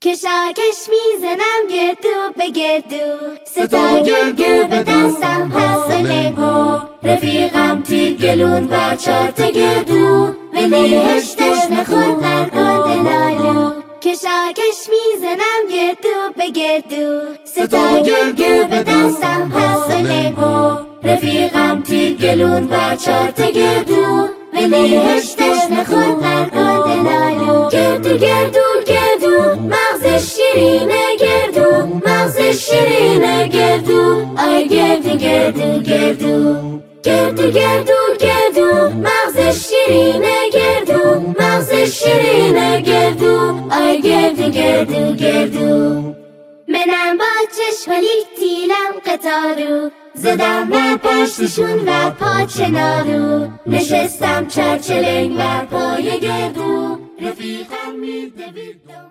کشاکش میزنم گردو به گردو، ستا گردو به دستم هست لیمو، رفیقم تیگلون و چارت گردو، ولی هشتش نخود نرگان دلالو. کشاکش میزنم گردو به گردو، ستا گردو به دستم هست لیمو، رفیقم تیگلون و چارت گردو، ولی هشتش نخود نرگان دلالو. گردو گردو گردو مغز شیرینه گردو، مغز شیرینه گردو، آی گردو گردو گردو. گردو گردو گردو مغز شیرینه گردو، مغز شیرینه گردو، آی گردو گردو گردو. منم با چشم لیکتیلم قطارو، زدم و پشتشون و پاچنارو، نشستم چرچلنگ و پای گردو، رفیقم میدوید